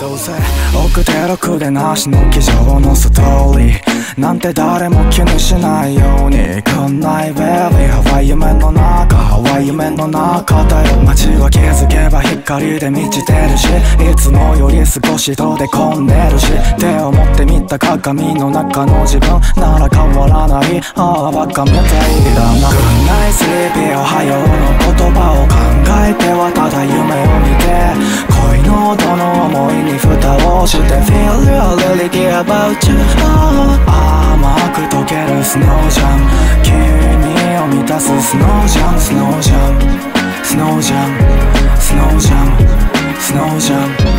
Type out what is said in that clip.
どうせ奥手6でなしの机上のストーリーなんて誰も気にしないようにこんなベビーハワイ夢の中ハワイ夢の中だよ街は気づけば光で満ちてるしいつもより少しとで混んでるし手を持ってみた鏡の中の自分なら変わらないああバカみたいだな Good night sleepy おはようの言葉を考えてはただ夢を見て恋の音の想いに蓋をして Feel really care about you 甘く溶けるスノージャン君を満たすスノージャンスノージャンスノージャンスノージャンスノージャン